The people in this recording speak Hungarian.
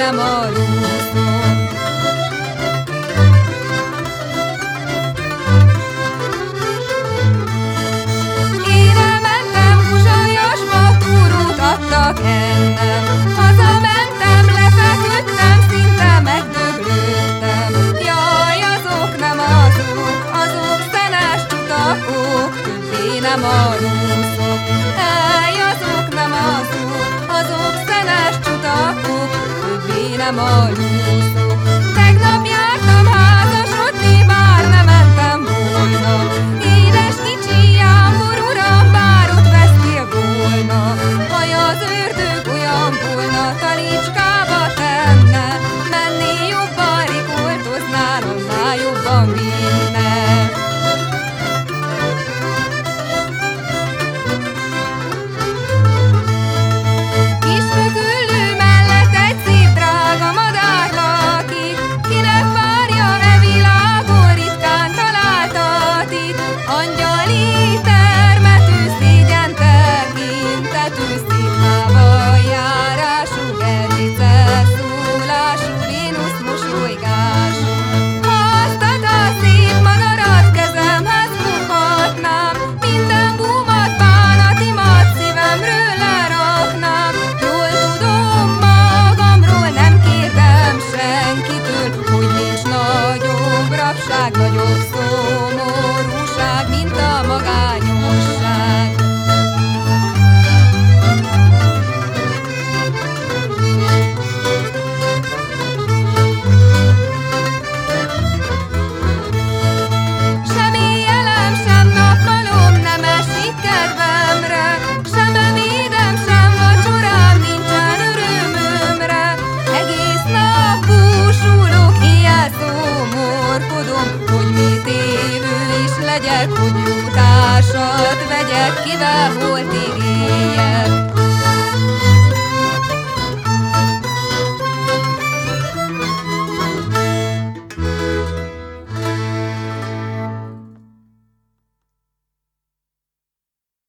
nem aludszom. Én elmentem Uzsolyosba, túrót adtak ennem. Hazamentem, lefeküdtem, szinte megdöglődtem. Jaj, azok nem azok szenes csutakok, többé nem aludszok. Ej, azok nem azok szenes csutakok, többé nem aludszok. Tegnap jártam házasodni, bár nem mentem volna. Édes kicsi jámbor uram, bár ott vesztél volna. Haj, az ördög olyan volna, talicskába tenne, mennél jobban, rikoltoznál, annál jobban vinne. Kismögüllő mellett egy szép drága madár lakik, kinek várja e világon ritkán találtatik. Angyali termetű, szégyen tekintetű, szép lábbal járású, gerlice szólású, Vénusz mosolygású. Ha azt a szép madarat kezemhez foghatnám, minden búmat, bánatimat szívemről leraknám. Jól tudom magamról, nem kérdem senkitől, hogy nincs nagyobb rabság, nagyobb szomorúság, mint a magányosság. Sem éjjelem, sem nappalom nem esik kedvemre, sem ebédem, sem vacsorám nincsen örömömre. Egész nap búsulok, éjjel szomorkodom, hogy mit évő is legyek, hogy jó társat vegyek, kivel holtig éljek.